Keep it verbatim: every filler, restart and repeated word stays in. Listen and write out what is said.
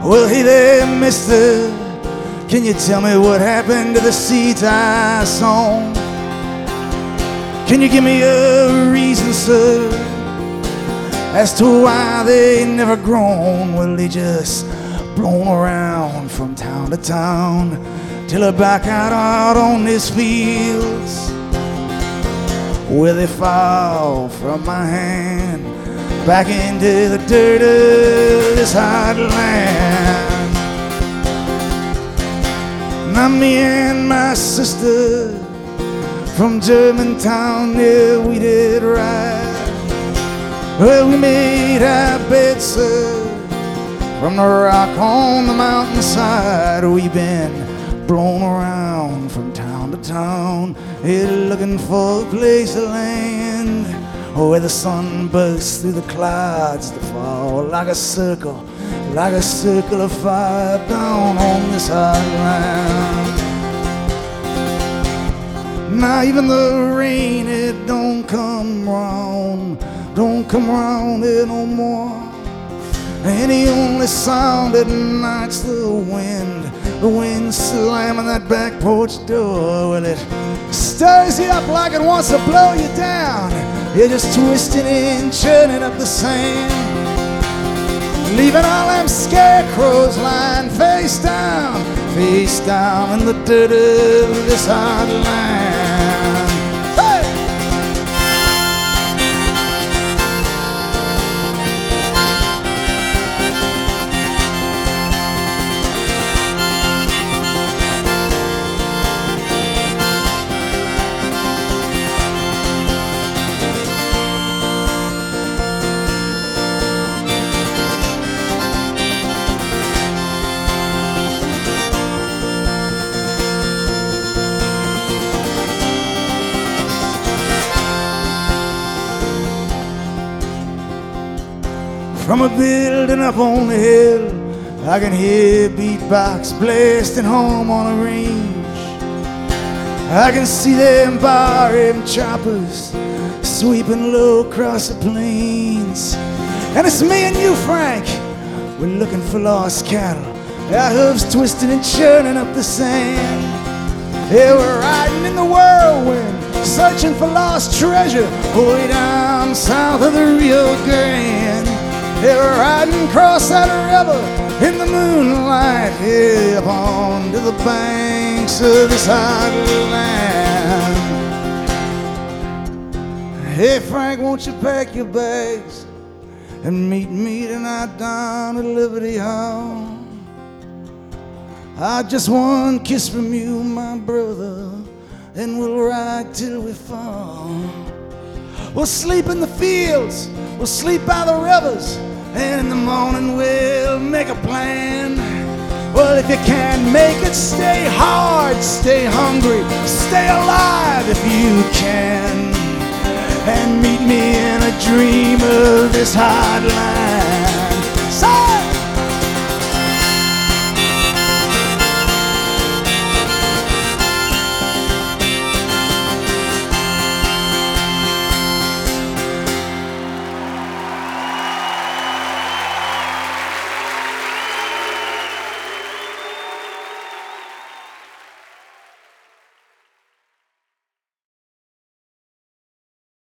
Well, hey there, mister, can you tell me what happened to the seeds I sown? Can you give me a reason, sir, as to why they never grown? Well, they just blown around from town to town till they're back out, out on these fields, where they fall from my hand back into the dirt of this hard land. Now me and my sister from Germantown, yeah, we did ride. Well, we made our bed, sir, from the rock on the mountainside. We've been blown around from town to town, yeah, looking for a place to land where the sun bursts through the clouds to fall like a circle, like a circle of fire down on this hard land. Now even the rain, it don't come round, don't come round here no more. And the only sound at night's the wind, the wind slamming that back porch door. Well, it stirs you up like it wants to blow you down. You're just twisting and churning up the sand, leaving all them scarecrows lying face down, face down in the dirt of this hard land. Hey! From a building up on the hill, I can hear beatbox blasting home on a range. I can see them bar-rim choppers sweeping low across the plains. And it's me and you, Frank, we're looking for lost cattle, our hooves twisting and churning up the sand. Yeah, we're riding in the whirlwind, searching for lost treasure way down south of the Rio Grande. They were riding across that river in the moonlight, yeah, up onto the banks of this hard land. Hey, Frank, won't you pack your bags and meet me tonight down at Liberty Hall? I just one kiss from you, my brother, and we'll ride till we fall. We'll sleep in the fields, we'll sleep by the rivers, and in the morning we'll make a plan. Well, if you can't make it, stay hard, stay hungry, stay alive if you can, and meet me in a dream of this hard land.